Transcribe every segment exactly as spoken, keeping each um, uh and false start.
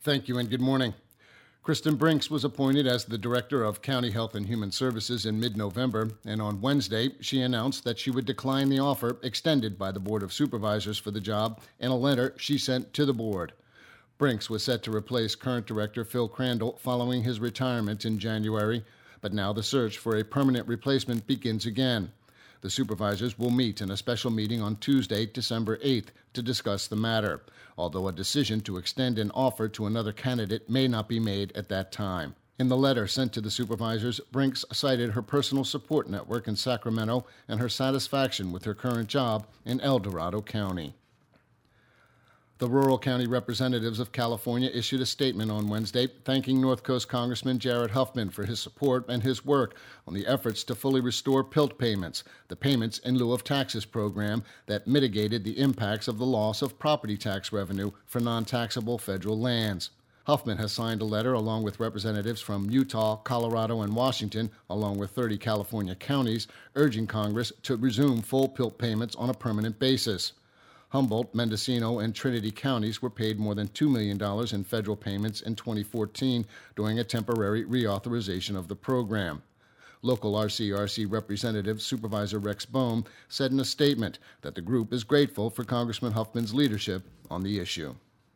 Thank you and good morning. Kristen Brinks was appointed as the Director of County Health and Human Services in mid-November, and on Wednesday, she announced that she would decline the offer extended by the Board of Supervisors for the job in a letter she sent to the board. Brinks was set to replace current Director Phil Crandall following his retirement in January, but now the search for a permanent replacement begins again. The supervisors will meet in a special meeting on Tuesday, December eighth, to discuss the matter, although a decision to extend an offer to another candidate may not be made at that time. In the letter sent to the supervisors, Brinks cited her personal support network in Sacramento and her satisfaction with her current job in El Dorado County. The rural county representatives of California issued a statement on Wednesday thanking North Coast Congressman Jared Huffman for his support and his work on the efforts to fully restore PILT payments, the Payments in Lieu of Taxes program that mitigated the impacts of the loss of property tax revenue for non-taxable federal lands. Huffman has signed a letter along with representatives from Utah, Colorado, and Washington, along with thirty California counties, urging Congress to resume full PILT payments on a permanent basis. Humboldt, Mendocino, and Trinity counties were paid more than two million dollars in federal payments in twenty fourteen during a temporary reauthorization of the program. Local R C R C Representative Supervisor Rex Bohm said in a statement that the group is grateful for Congressman Huffman's leadership on the issue.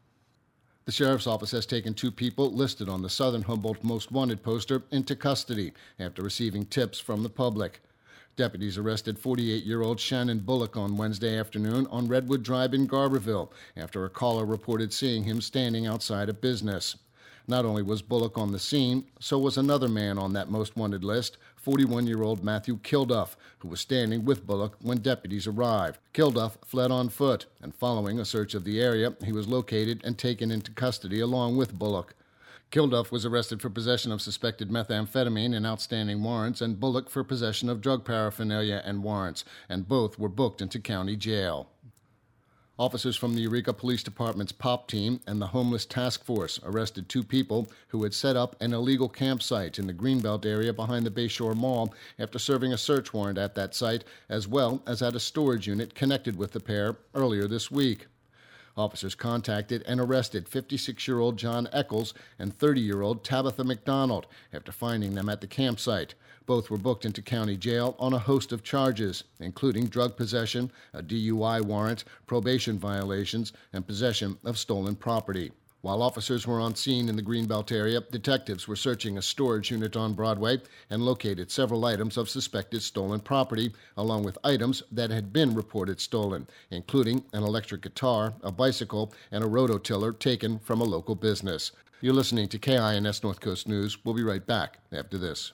The Sheriff's Office has taken two people listed on the Southern Humboldt Most Wanted poster into custody after receiving tips from the public. Deputies arrested forty-eight-year-old Shannon Bullock on Wednesday afternoon on Redwood Drive in Garberville after a caller reported seeing him standing outside a business. Not only was Bullock on the scene, so was another man on that most wanted list, forty-one-year-old Matthew Kilduff, who was standing with Bullock when deputies arrived. Kilduff fled on foot, and following a search of the area, he was located and taken into custody along with Bullock. Kilduff was arrested for possession of suspected methamphetamine and outstanding warrants, and Bullock for possession of drug paraphernalia and warrants, and both were booked into county jail. Officers from the Eureka Police Department's POP team and the Homeless Task Force arrested two people who had set up an illegal campsite in the Greenbelt area behind the Bayshore Mall after serving a search warrant at that site, as well as at a storage unit connected with the pair earlier this week. Officers contacted and arrested fifty-six-year-old John Eccles and thirty-year-old Tabitha McDonald after finding them at the campsite. Both were booked into county jail on a host of charges, including drug possession, a D U I warrant, probation violations, and possession of stolen property. While officers were on scene in the Greenbelt area, detectives were searching a storage unit on Broadway and located several items of suspected stolen property, along with items that had been reported stolen, including an electric guitar, a bicycle, and a rototiller taken from a local business. You're listening to K I N S North Coast News. We'll be right back after this.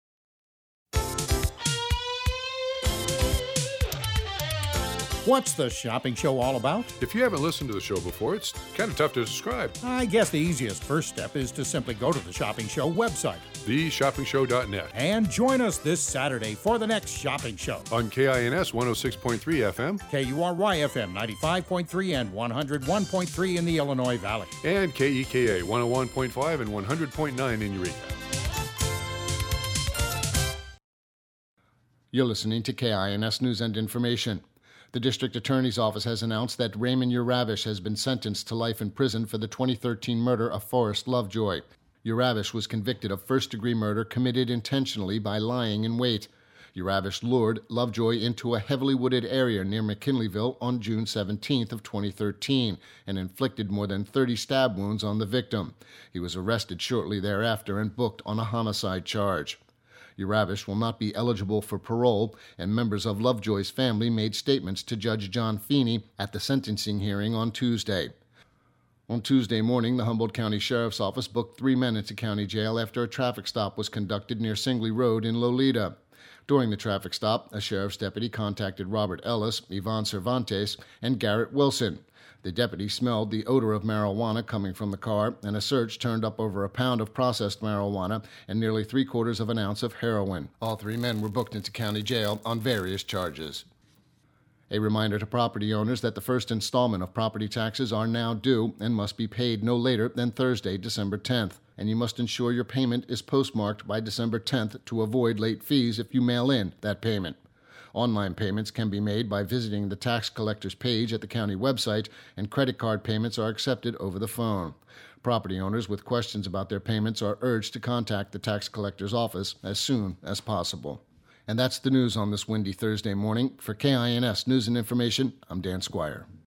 What's the shopping show all about? If you haven't listened to the show before, it's kind of tough to describe. I guess the easiest first step is to simply go to the Shopping Show website. the shopping show dot net. And join us this Saturday for the next shopping show. On K I N S one oh six point three F M. K U R Y F M ninety-five point three and one oh one point three in the Illinois Valley. And K E K A one oh one point five and one hundred point nine in Eureka. You're listening to K I N S News and Information. The District Attorney's Office has announced that Raymond Uravish has been sentenced to life in prison for the twenty thirteen murder of Forrest Lovejoy. Uravish was convicted of first-degree murder committed intentionally by lying in wait. Uravish lured Lovejoy into a heavily wooded area near McKinleyville on June seventeenth of twenty thirteen and inflicted more than thirty stab wounds on the victim. He was arrested shortly thereafter and booked on a homicide charge. Uravish will not be eligible for parole, and members of Lovejoy's family made statements to Judge John Feeney at the sentencing hearing on Tuesday. On Tuesday morning, the Humboldt County Sheriff's Office booked three men into county jail after a traffic stop was conducted near Singley Road in Lolita. During the traffic stop, a sheriff's deputy contacted Robert Ellis, Yvonne Cervantes, and Garrett Wilson. The deputy smelled the odor of marijuana coming from the car, and a search turned up over a pound of processed marijuana and nearly three-quarters of an ounce of heroin. All three men were booked into county jail on various charges. A reminder to property owners that the first installment of property taxes are now due and must be paid no later than Thursday, December tenth, and you must ensure your payment is postmarked by December tenth to avoid late fees if you mail in that payment. Online payments can be made by visiting the tax collector's page at the county website, and credit card payments are accepted over the phone. Property owners with questions about their payments are urged to contact the tax collector's office as soon as possible. And that's the news on this windy Thursday morning. For K I N S News and Information, I'm Dan Squire.